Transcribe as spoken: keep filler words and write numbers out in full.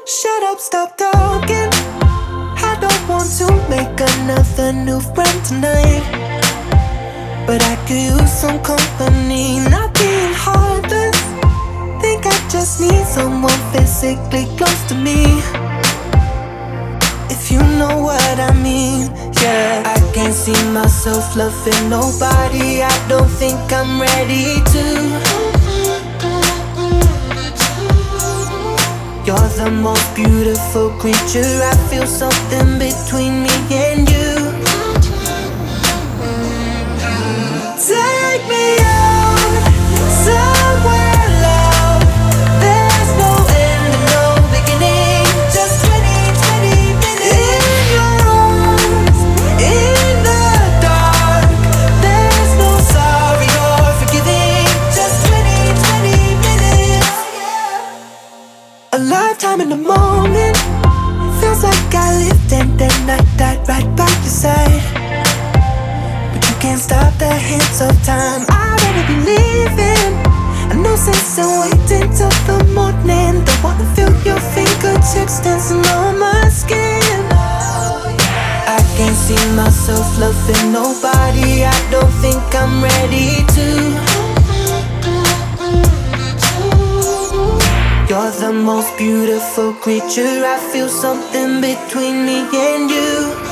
Shut up, stop talking. I don't want to make another new friend tonight, but I could use some company, not being heartless. Think I just need someone physically close to me, if you know what I mean. Yeah, I can't see myself loving nobody. I don't think I'm ready to. You're the most beautiful creature. I feel something between me and you. Take me out somewhere loud. There's no end and no beginning. Just twenty, twenty minutes in your arms, in the dark. There's no sorry or forgiving. Just twenty, twenty minutes. A lifetime in the moment. Feels like I lived and then I died right by your side. But you can't stop the hands of time. I'd rather be leaving. I no sense in waiting till the morning. Don't wanna feel your fingertips dancing on my skin. I can't see myself loving nobody. I don't think I'm ready to. You're the most beautiful creature. I feel something between me and you.